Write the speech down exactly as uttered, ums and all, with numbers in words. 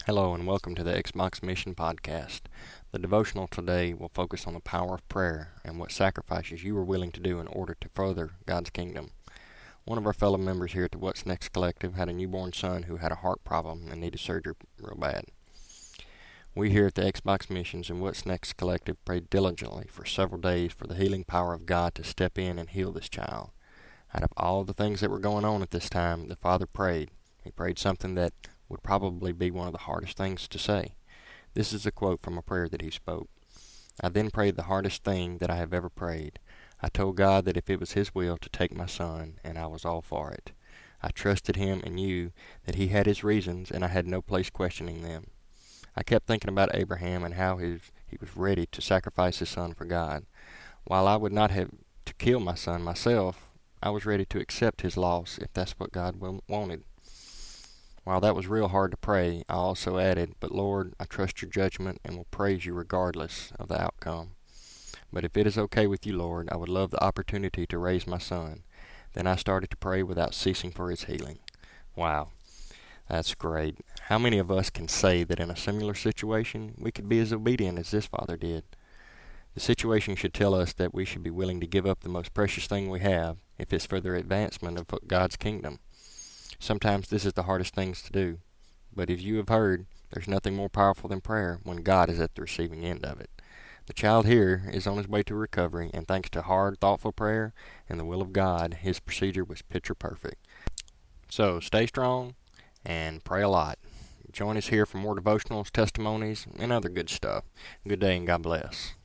Hello and welcome to the Xbox Mission Podcast. The devotional today will focus on the power of prayer and what sacrifices you are willing to do in order to further God's kingdom. One of our fellow members here at the What's Next Collective had a newborn son who had a heart problem and needed surgery real bad. We here at the Xbox Missions and What's Next Collective prayed diligently for several days for the healing power of God to step in and heal this child. Out of all the things that were going on at this time, the father prayed. He prayed something that would probably be one of the hardest things to say. This is a quote from a prayer that he spoke. I then prayed the hardest thing that I have ever prayed. I told God that if it was His will to take my son, and I was all for it. I trusted Him and knew that He had His reasons, and I had no place questioning them. I kept thinking about Abraham and how his, he was ready to sacrifice his son for God. While I would not have to kill my son myself, I was ready to accept his loss if that's what God wanted. While that was real hard to pray, I also added, but Lord, I trust your judgment and will praise you regardless of the outcome. But if it is okay with you, Lord, I would love the opportunity to raise my son. Then I started to pray without ceasing for his healing. Wow, that's great. How many of us can say that in a similar situation, we could be as obedient as this father did? The situation should tell us that we should be willing to give up the most precious thing we have if it's for the advancement of God's kingdom. Sometimes this is the hardest things to do, but as you have heard, there's nothing more powerful than prayer when God is at the receiving end of it. The child here is on his way to recovery, and thanks to hard, thoughtful prayer and the will of God, his procedure was picture perfect. So stay strong and pray a lot. Join us here for more devotionals, testimonies, and other good stuff. Good day and God bless.